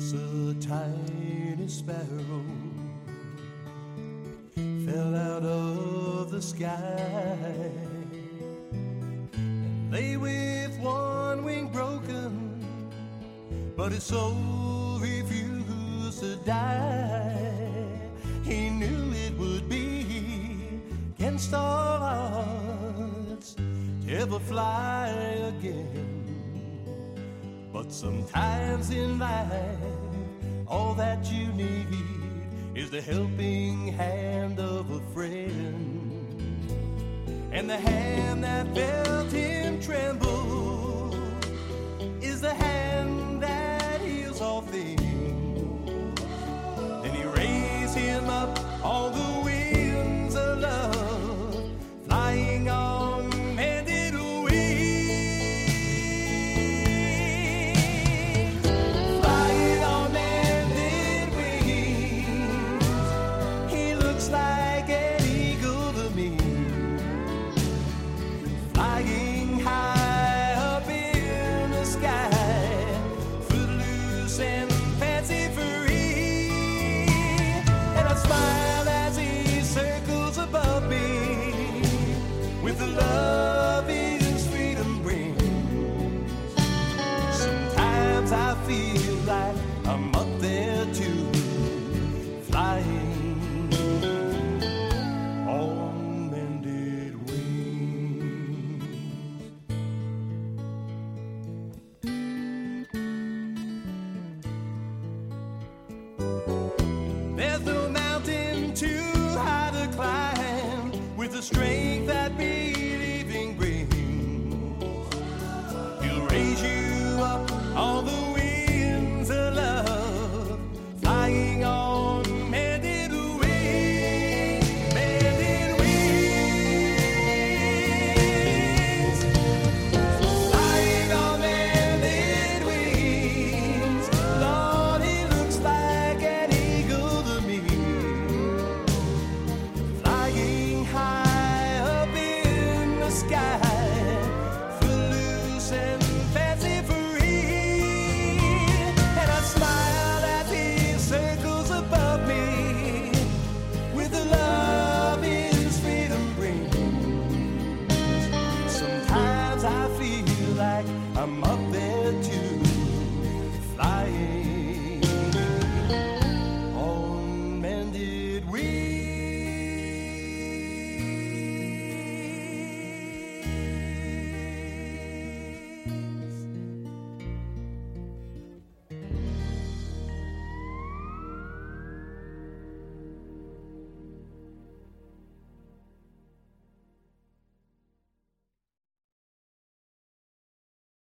a tiny sparrow fell out of the sky and lay with one wing broken, but his soul refused to die. He knew it would be against all odds to ever fly again. But sometimes in life, all that you need is the helping hand of a friend. And the hand that felt him tremble is the hand that heals all things. Then he raised him up on the wings of love, flying on mended wings. Flying on mended wings, he looks like an eagle to me. Flying high up in the sky, footloose and fancy free. And I smile as he circles above me with the love his freedom brings. Sometimes I feel like I'm up there too, flying on mended wings. There's no mountain too high to climb with the strength that believing brings. He'll raise you up on the wings of love, flying on mended wings, mended wings. Flying on mended wings, Lord, he looks like an eagle to me. Flying high up in the sky, footloose and fancy free. And I smile as he circles above me with the love his freedom brings. Sometimes I feel like I'm up there too, flying on mended wings.